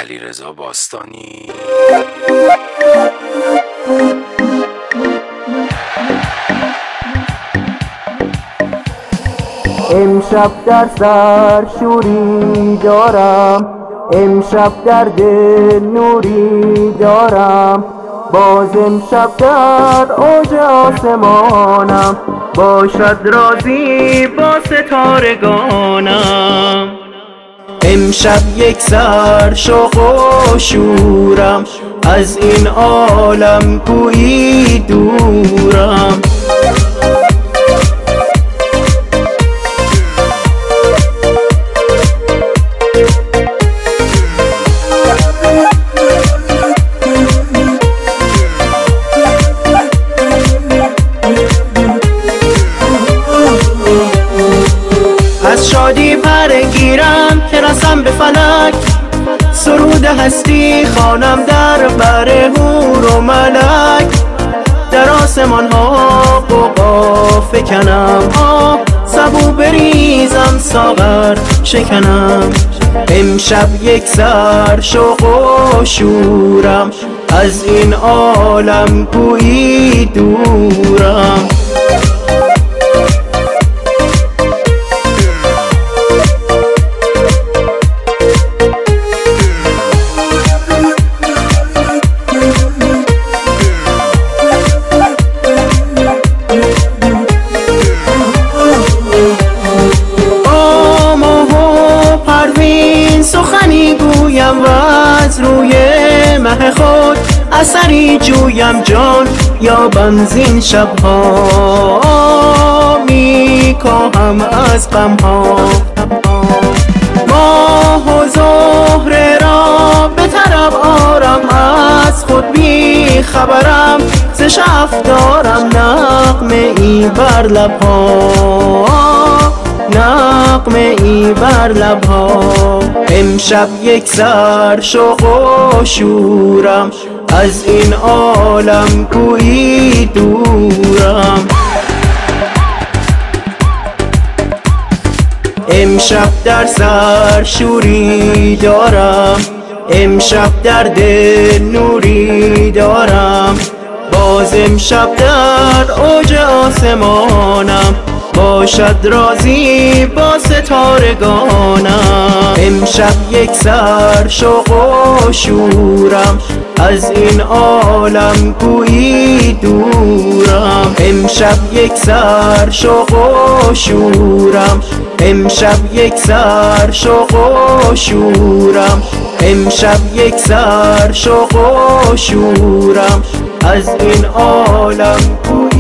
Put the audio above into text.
علیرضا باستانی. امشب در سر شوری دارم، امشب در دل نوری دارم، باز امشب در اوج آسمانم، باشد رازی با ستارگانم. امشب یک سر شوق و شورم، از این عالم گویی دورم. از شادی پرگیرم که رسم به فلک، سرود هستی خوانم در بر حور و ملک، در آسمان ها غوغا فکنم، سبو بریزم ساغر شکنم. امشب یک سر شوق و شورم، از این عالم گویی دورم. سخنی گویم و از روی مه خود اثری جویم جان یا بنزین شبها می کاهم از غمها. ماه و زهره را به طرب آرم، از خود بی خبرم، ز شف دارم نغمه ای بر لبها، نغمه ای بر لبها. امشب یک سر شوق و شورم، از این عالم گویی دورم. امشب در سر شوری دارم، امشب در دل نوری دارم، باز امشب در اوج آسمانم، باشد رازی با ستارگانم. امشب یک سر شوق و شورم، از این عالم گویی دورم. امشب یک سر شوق و شورم، امشب یک سر شوق و شورم، امشب یک سر شوق و شورم، از این عالم گویی